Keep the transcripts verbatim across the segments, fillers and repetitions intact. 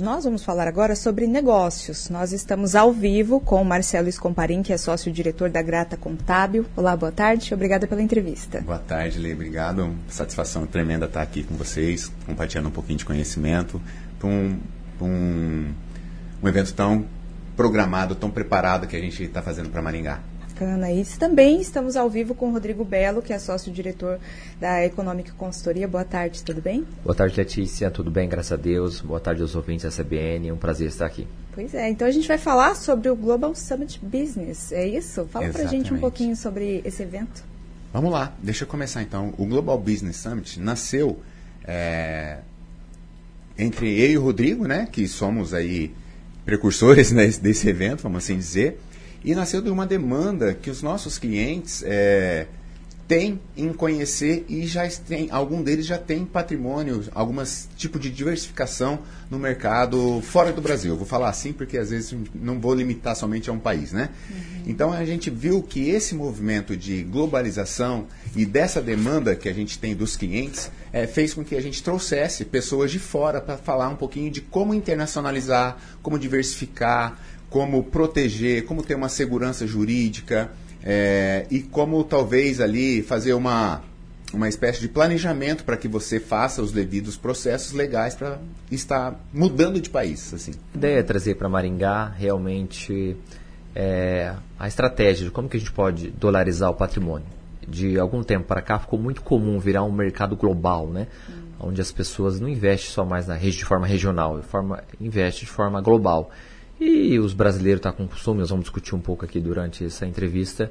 Nós vamos falar agora sobre negócios. Nós estamos ao vivo com o Marcelo Escomparim, que é sócio-diretor da Grata Contábil. Olá, boa tarde. Obrigada pela entrevista. Boa tarde, Lê. Obrigado. Satisfação tremenda estar aqui com vocês, compartilhando um pouquinho de conhecimento para um, um, um evento tão programado, tão preparado que a gente está fazendo para Maringá. Bacana. E também estamos ao vivo com o Rodrigo Belo, que é sócio-diretor da Econômica Consultoria. Boa tarde, tudo bem? Boa tarde, Letícia. Tudo bem, graças a Deus. Boa tarde aos ouvintes da C B N. É um prazer estar aqui. Pois é. Então a gente vai falar sobre o Global Summit Business. É isso? Fala pra gente um pouquinho sobre esse evento. Vamos lá. Deixa eu começar então. O Global Business Summit nasceu é, entre eu e o Rodrigo, né? Que somos aí precursores, né, desse evento, vamos assim dizer. E nasceu de uma demanda que os nossos clientes é, têm em conhecer e já tem, algum deles já tem patrimônio, algumas tipo de diversificação no mercado fora do Brasil. Eu vou falar assim porque às vezes não vou limitar somente a um país, né? Uhum. Então a gente viu que esse movimento de globalização e dessa demanda que a gente tem dos clientes é, fez com que a gente trouxesse pessoas de fora para falar um pouquinho de como internacionalizar, como diversificar, como proteger, como ter uma segurança jurídica é, e como talvez ali fazer uma, uma espécie de planejamento para que você faça os devidos processos legais para estar mudando de país. Assim. A ideia é trazer para Maringá realmente é, a estratégia de como que a gente pode dolarizar o patrimônio. De algum tempo para cá ficou muito comum virar um mercado global, né? Hum. Onde as pessoas não investem só mais na, de forma regional, de forma, investem de forma global. E os brasileiros estão com costume, nós vamos discutir um pouco aqui durante essa entrevista,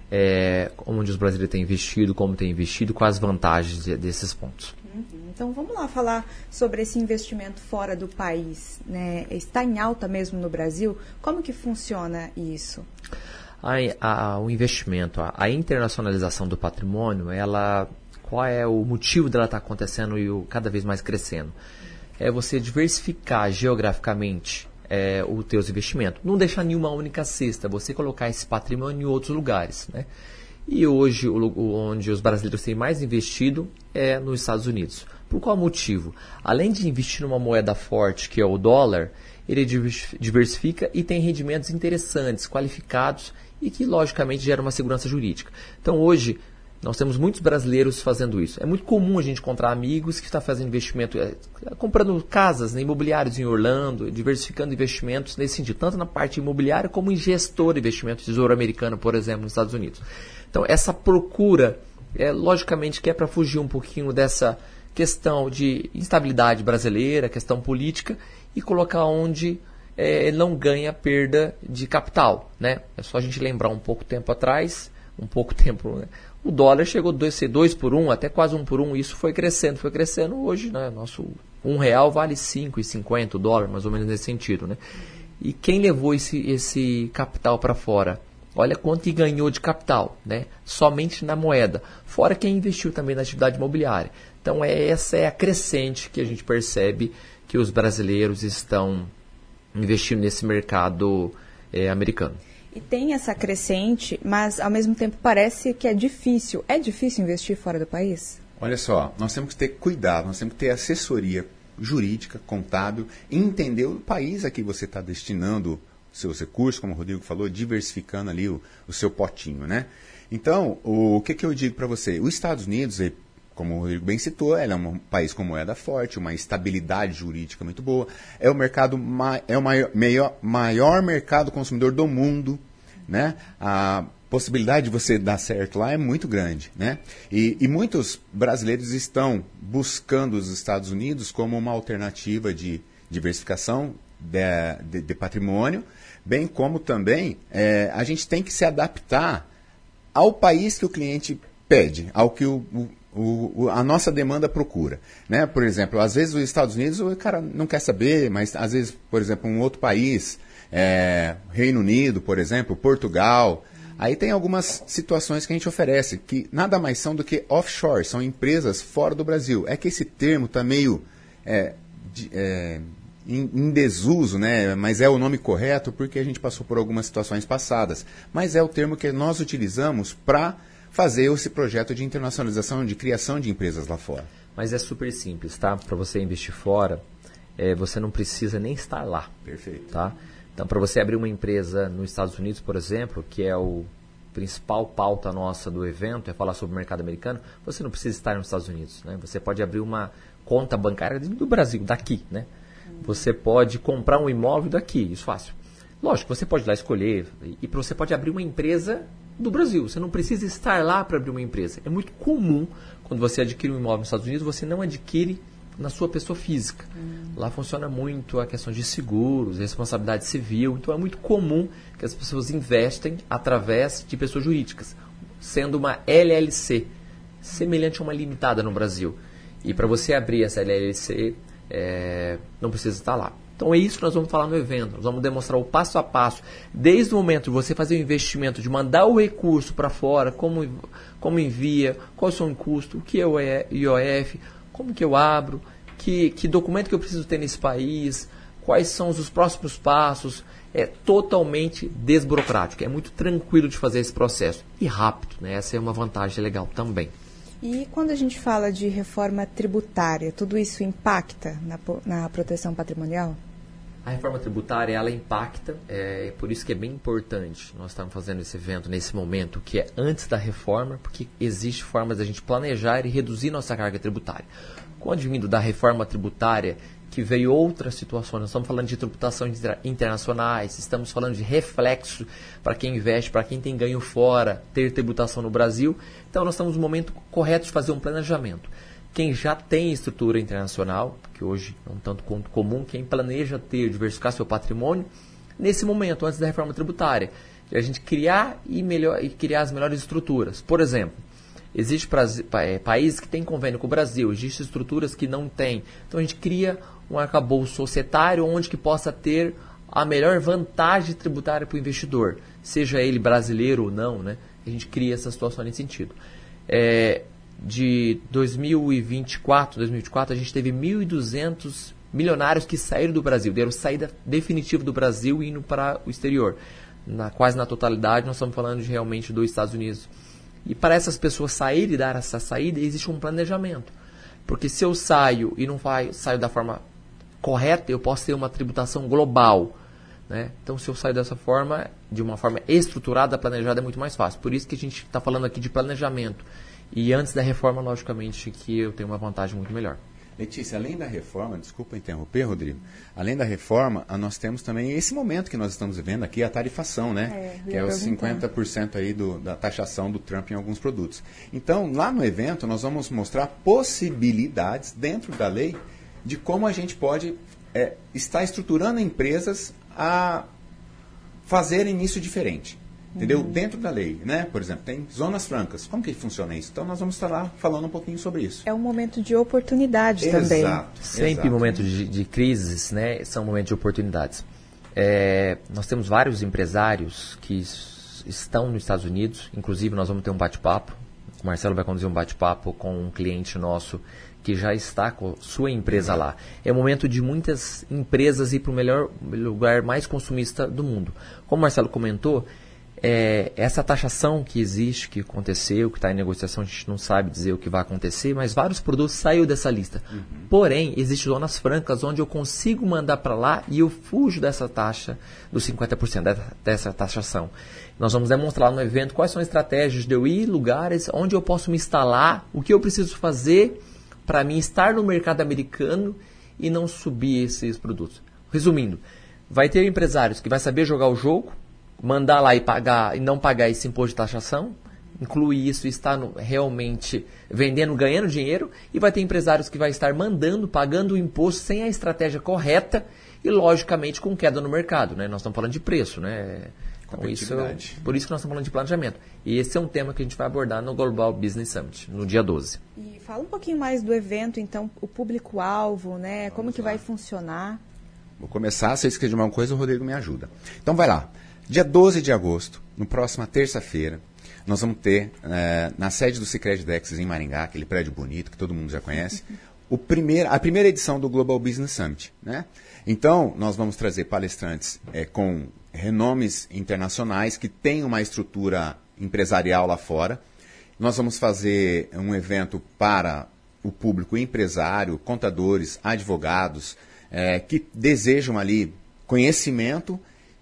é, onde os brasileiros têm investido, como têm investido, quais as vantagens de, desses pontos. Uhum. Então vamos lá falar sobre esse investimento fora do país, né? Está em alta mesmo no Brasil? Como que funciona isso? A, a, o investimento, a, a internacionalização do patrimônio, ela, qual é o motivo dela estar acontecendo e o, cada vez mais crescendo? É você diversificar geograficamente É, os teus investimentos. Não deixar nenhuma única cesta, você colocar esse patrimônio em outros lugares. Né? E hoje, o, onde os brasileiros têm mais investido é nos Estados Unidos. Por qual motivo? Além de investir numa moeda forte, que é o dólar, ele diversifica e tem rendimentos interessantes, qualificados e que, logicamente, geram uma segurança jurídica. Então, hoje, nós temos muitos brasileiros fazendo isso. É muito comum a gente encontrar amigos que estão fazendo investimento, é, comprando casas, né, imobiliários em Orlando, diversificando investimentos nesse sentido, tanto na parte imobiliária como em gestor de investimento, tesouro americano, por exemplo, nos Estados Unidos. Então, essa procura, é, logicamente, que é para fugir um pouquinho dessa questão de instabilidade brasileira, questão política, e colocar onde é, não ganha perda de capital. Né? É só a gente lembrar um pouco tempo atrás, um pouco tempo... Né? O dólar chegou a ser dois por um, até quase um por um. Isso foi crescendo, foi crescendo. Hoje, né, nosso um real vale cinco reais e cinquenta centavos o dólar, mais ou menos nesse sentido. Né? E quem levou esse, esse capital para fora? Olha quanto que ganhou de capital, né? Somente na moeda. Fora quem investiu também na atividade imobiliária. Então, é, essa é a crescente que a gente percebe que os brasileiros estão investindo nesse mercado é, americano. E tem essa crescente, mas ao mesmo tempo parece que é difícil. É difícil investir fora do país? Olha só, nós temos que ter cuidado, nós temos que ter assessoria jurídica, contábil, e entender o país a que você está destinando seus recursos, como o Rodrigo falou, diversificando ali o, o seu potinho, né? Então, o, o que, que eu digo para você? Os Estados Unidos, como o Rodrigo bem citou, ela é um país com moeda forte, uma estabilidade jurídica muito boa, é o mercado é o maior, maior, maior mercado consumidor do mundo, né? A possibilidade de você dar certo lá é muito grande, né? E, e muitos brasileiros estão buscando os Estados Unidos como uma alternativa de diversificação de, de, de patrimônio, bem como também é, a gente tem que se adaptar ao país que o cliente pede, ao que o, o O, a nossa demanda procura, né? Por exemplo, às vezes os Estados Unidos o cara não quer saber, mas às vezes, por exemplo, um outro país, é, Reino Unido, por exemplo, Portugal, aí tem algumas situações que a gente oferece, que nada mais são do que offshore, são empresas fora do Brasil. É que esse termo está meio é, de, é, em, em desuso, né? Mas é o nome correto porque a gente passou por algumas situações passadas. Mas é o termo que nós utilizamos para fazer esse projeto de internacionalização, de criação de empresas lá fora. Mas é super simples, tá? Para você investir fora, é, você não precisa nem estar lá. Perfeito. Tá? Então, para você abrir uma empresa nos Estados Unidos, por exemplo, que é o principal pauta nossa do evento, é falar sobre o mercado americano, você não precisa estar nos Estados Unidos. Né? Você pode abrir uma conta bancária do Brasil, daqui. Né? Você pode comprar um imóvel daqui, isso é fácil. Lógico, você pode ir lá escolher, e você pode abrir uma empresa do Brasil. Você não precisa estar lá para abrir uma empresa. É muito comum, quando você adquire um imóvel nos Estados Unidos, você não adquire na sua pessoa física. Hum. Lá funciona muito a questão de seguros, responsabilidade civil. Então é muito comum que as pessoas investem através de pessoas jurídicas, sendo uma L L C, semelhante a uma limitada no Brasil. E para você abrir essa L L C, é, não precisa estar lá. Então é isso que nós vamos falar no evento. Nós vamos demonstrar o passo a passo, desde o momento de você fazer o investimento, de mandar o recurso para fora, como, como envia, quais são os custos, o que é o I O F, como que eu abro, que, que documento que eu preciso ter nesse país, quais são os próximos passos. É totalmente desburocrático, é muito tranquilo de fazer esse processo e rápido, né? Essa é uma vantagem legal também. E quando a gente fala de reforma tributária, tudo isso impacta na, na proteção patrimonial? A reforma tributária, ela impacta, é por isso que é bem importante nós estamos fazendo esse evento nesse momento, que é antes da reforma, porque existe formas da gente planejar e reduzir nossa carga tributária. Com o advindo da reforma tributária, que veio outras situações, nós estamos falando de tributações internacionais, estamos falando de reflexo para quem investe, para quem tem ganho fora, ter tributação no Brasil. Então nós estamos no momento correto de fazer um planejamento. Quem já tem estrutura internacional, que hoje é um tanto quanto comum, quem planeja ter, diversificar seu patrimônio, nesse momento, antes da reforma tributária, a gente criar e, melhor, e criar as melhores estruturas. Por exemplo, existem é, países que têm convênio com o Brasil, existem estruturas que não têm. Então a gente cria um arcabouço societário onde que possa ter a melhor vantagem tributária para o investidor, seja ele brasileiro ou não, né? A gente cria essa situação nesse sentido. É, de dois mil e vinte e quatro, dois mil e vinte e quatro, a gente teve mil e duzentos milionários que saíram do Brasil, deram saída definitiva do Brasil e indo para o exterior. Na, quase na totalidade, nós estamos falando de realmente dos Estados Unidos. E para essas pessoas saírem e dar essa saída, existe um planejamento. Porque se eu saio e não vai, saio da forma correta, eu posso ter uma tributação global. Né? Então, se eu saio dessa forma, de uma forma estruturada, planejada, é muito mais fácil. Por isso que a gente está falando aqui de planejamento. E antes da reforma, logicamente, que eu tenho uma vantagem muito melhor. Letícia, além da reforma, desculpa interromper, Rodrigo, além da reforma, nós temos também esse momento que nós estamos vivendo aqui, a tarifação, né? É, que é os cinquenta por cento aí do, da taxação do Trump em alguns produtos. Então, lá no evento, nós vamos mostrar possibilidades dentro da lei de como a gente pode é, estar estruturando empresas a fazerem isso diferente. Entendeu? Uhum. Dentro da lei, né? Por exemplo, tem zonas francas. Como que funciona isso? Então, nós vamos estar lá falando um pouquinho sobre isso. É um momento de oportunidade exato, também. Sempre exato. momentos de, de crises, né? São momentos de oportunidades. É, nós temos vários empresários que estão nos Estados Unidos. Inclusive, nós vamos ter um bate-papo. O Marcelo vai conduzir um bate-papo com um cliente nosso que já está com sua empresa lá. É o momento de muitas empresas ir para o melhor lugar mais consumista do mundo. Como o Marcelo comentou, É, essa taxação que existe, que aconteceu, que está em negociação, a gente não sabe dizer o que vai acontecer, mas vários produtos saíram dessa lista. Uhum. Porém, existem zonas francas onde eu consigo mandar para lá e eu fujo dessa taxa dos cinquenta por cento, dessa taxação. Nós vamos demonstrar no evento quais são as estratégias de eu ir em lugares onde eu posso me instalar, o que eu preciso fazer para mim estar no mercado americano e não subir esses produtos. Resumindo, vai ter empresários que vai saber jogar o jogo, mandar lá e pagar e não pagar esse imposto de taxação, incluir isso e estar no, realmente vendendo, ganhando dinheiro, e vai ter empresários que vai estar mandando, pagando o imposto sem a estratégia correta e, logicamente, com queda no mercado. Né? Nós estamos falando de preço, né? Então, isso, por isso que nós estamos falando de planejamento. E esse é um tema que a gente vai abordar no Global Business Summit, no dia doze. E fala um pouquinho mais do evento, então, o público-alvo, né? Vamos como que lá. Vai funcionar? Vou começar, se eu esquecer de uma coisa, o Rodrigo me ajuda. Então, vai lá. Dia doze de agosto, no próxima terça-feira, nós vamos ter, é, na sede do Sicredi Dexis em Maringá, aquele prédio bonito que todo mundo já conhece, o primeiro, a primeira edição do Global Business Summit. Né? Então, nós vamos trazer palestrantes é, com renomes internacionais que têm uma estrutura empresarial lá fora. Nós vamos fazer um evento para o público empresário, contadores, advogados, é, que desejam ali conhecimento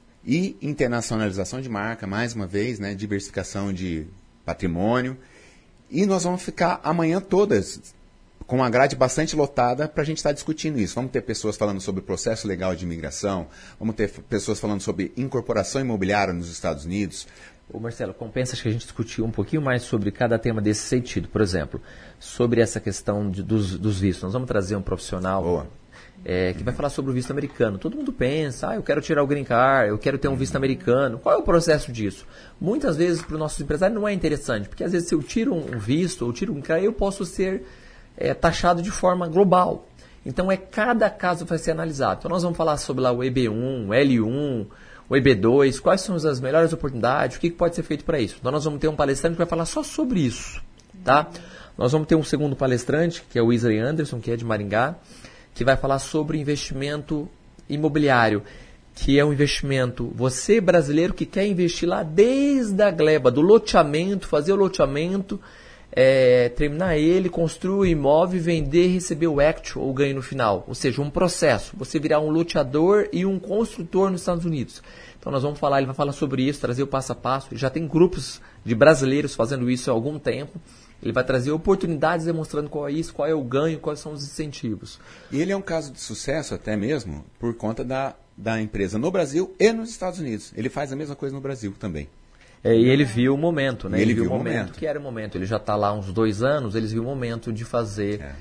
e internacionalização de marca, mais uma vez, né, diversificação de patrimônio. E nós vamos ficar amanhã todas com uma grade bastante lotada para a gente estar discutindo isso. Vamos ter pessoas falando sobre o processo legal de imigração, vamos ter pessoas falando sobre incorporação imobiliária nos Estados Unidos. Ô Marcelo, compensa acho que a gente discutir um pouquinho mais sobre cada tema desse sentido. Por exemplo, sobre essa questão de, dos, dos vistos. Nós vamos trazer um profissional... Boa. É, que vai falar sobre o visto americano. Todo mundo pensa, ah, eu quero tirar o green card, eu quero ter um visto americano. Qual é o processo disso? Muitas vezes para os nossos empresários não é interessante, porque às vezes se eu tiro um visto ou tiro um green card, eu posso ser é, taxado de forma global. Então é cada caso que vai ser analisado. Então nós vamos falar sobre lá o E B um, o L um, o E B dois, quais são as melhores oportunidades, o que pode ser feito para isso. Então nós vamos ter um palestrante que vai falar só sobre isso. Tá? Nós vamos ter um segundo palestrante, que é o Wesley Anderson, que é de Maringá, que vai falar sobre investimento imobiliário, que é um investimento, você brasileiro que quer investir lá desde a gleba, do loteamento, fazer o loteamento, é, terminar ele, construir o imóvel, vender e receber o equity ou ganho no final. Ou seja, um processo, você virar um loteador e um construtor nos Estados Unidos. Então nós vamos falar, ele vai falar sobre isso, trazer o passo a passo. Já tem grupos de brasileiros fazendo isso há algum tempo. Ele vai trazer oportunidades demonstrando qual é isso, qual é o ganho, quais são os incentivos. E ele é um caso de sucesso até mesmo por conta da, da empresa no Brasil e nos Estados Unidos. Ele faz a mesma coisa no Brasil também. É, e ele viu o momento, né? Ele, ele viu viu o momento, momento que era o momento. Ele já está lá há uns dois anos, eles viu o momento de fazer é.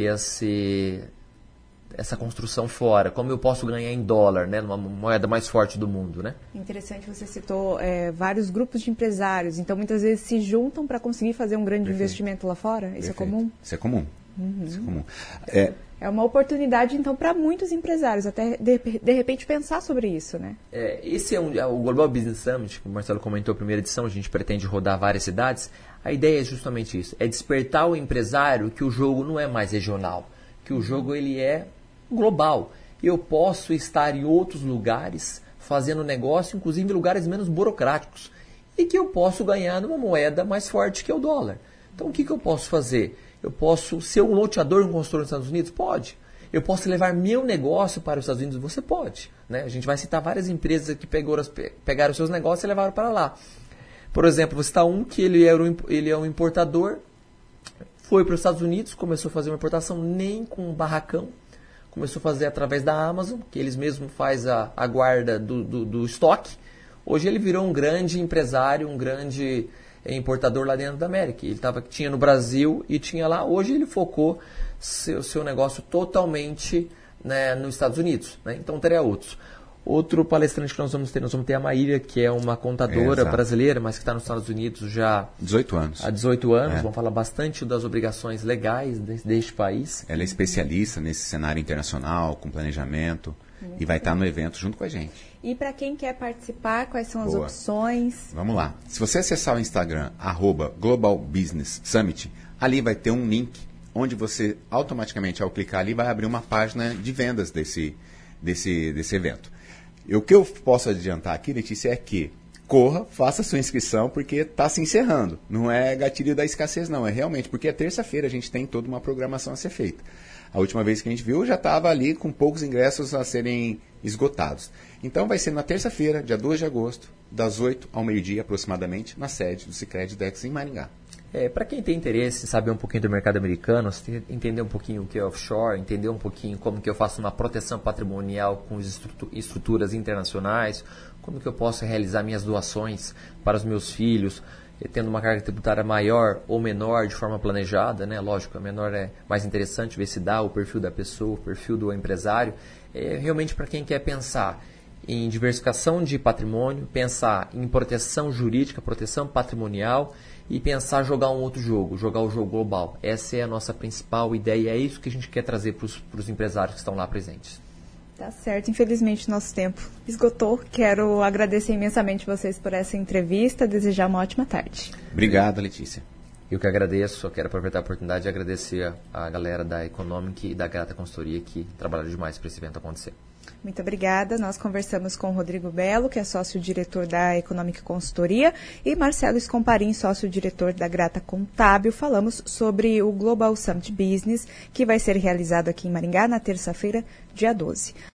esse, essa construção fora. Como eu posso ganhar em dólar, né? Numa moeda mais forte do mundo, né? Interessante, você citou é, vários grupos de empresários. Então, muitas vezes se juntam para conseguir fazer um grande Perfeito. investimento lá fora. Isso Perfeito. é comum? Isso é comum. Uhum. Isso é comum. É, É uma oportunidade, então, para muitos empresários, até de, de repente pensar sobre isso, né? É, esse é um, o Global Business Summit, que o Marcelo comentou, a primeira edição, a gente pretende rodar várias cidades. A ideia é justamente isso, é despertar o empresário que o jogo não é mais regional, que o jogo ele é global. Eu posso estar em outros lugares fazendo negócio, inclusive em lugares menos burocráticos, e que eu posso ganhar numa moeda mais forte que é o dólar. Então, o que, que eu posso fazer? Eu posso ser um loteador, um consultor nos Estados Unidos? Pode. Eu posso levar meu negócio para os Estados Unidos? Você pode. Né? A gente vai citar várias empresas que pegaram, pegaram seus negócios e levaram para lá. Por exemplo, vou citar um que ele, era um, ele é um importador, foi para os Estados Unidos, começou a fazer uma importação nem com um barracão, começou a fazer através da Amazon, que eles mesmos fazem a, a guarda do, do, do estoque. Hoje ele virou um grande empresário, um grande importador lá dentro da América. Ele tava, tinha no Brasil e tinha lá. Hoje ele focou seu, seu negócio totalmente, né, nos Estados Unidos. Né? Então teria outros. Outro palestrante que nós vamos ter, nós vamos ter a Maíra, que é uma contadora é, brasileira, mas que está nos Estados Unidos já dezoito anos. Há dezoito anos. É. Vamos falar bastante das obrigações legais deste, deste país. Ela é especialista nesse cenário internacional, com planejamento, Muito e vai bem. estar no evento junto com a gente. E para quem quer participar, quais são as Boa. opções? Vamos lá. Se você acessar o Instagram, arroba Global Business Summit, ali vai ter um link onde você automaticamente, ao clicar ali, vai abrir uma página de vendas desse, desse, desse evento. E o que eu posso adiantar aqui, Letícia, é que corra, faça sua inscrição, porque está se encerrando. Não é gatilho da escassez, não. É realmente, porque é terça-feira, a gente tem toda uma programação a ser feita. A última vez que a gente viu, já estava ali com poucos ingressos a serem esgotados. Então, vai ser na terça-feira, dia dois de agosto, das oito ao meio-dia, aproximadamente, na sede do Sicredi Dex em Maringá. É, para quem tem interesse em saber um pouquinho do mercado americano, entender um pouquinho o que é offshore, entender um pouquinho como que eu faço uma proteção patrimonial com estruturas internacionais, como que eu posso realizar minhas doações para os meus filhos, tendo uma carga tributária maior ou menor de forma planejada, né? Lógico, a menor é mais interessante, ver se dá o perfil da pessoa, o perfil do empresário. É realmente para quem quer pensar em diversificação de patrimônio, pensar em proteção jurídica, proteção patrimonial e pensar jogar um outro jogo, jogar o jogo global. Essa é a nossa principal ideia, é isso que a gente quer trazer para os empresários que estão lá presentes. Tá certo, infelizmente nosso tempo esgotou. Quero agradecer imensamente vocês por essa entrevista, desejar uma ótima tarde. Obrigado, Letícia. Eu que agradeço, eu quero aproveitar a oportunidade e agradecer a galera da Economic e da Grata Consultoria que trabalharam demais para esse evento acontecer. Muito obrigada. Nós conversamos com o Rodrigo Belo, que é sócio-diretor da Economic Consultoria, e Marcelo Scomparin, sócio-diretor da Grata Contábil. Falamos sobre o Global Summit Business, que vai ser realizado aqui em Maringá na terça-feira, dia doze.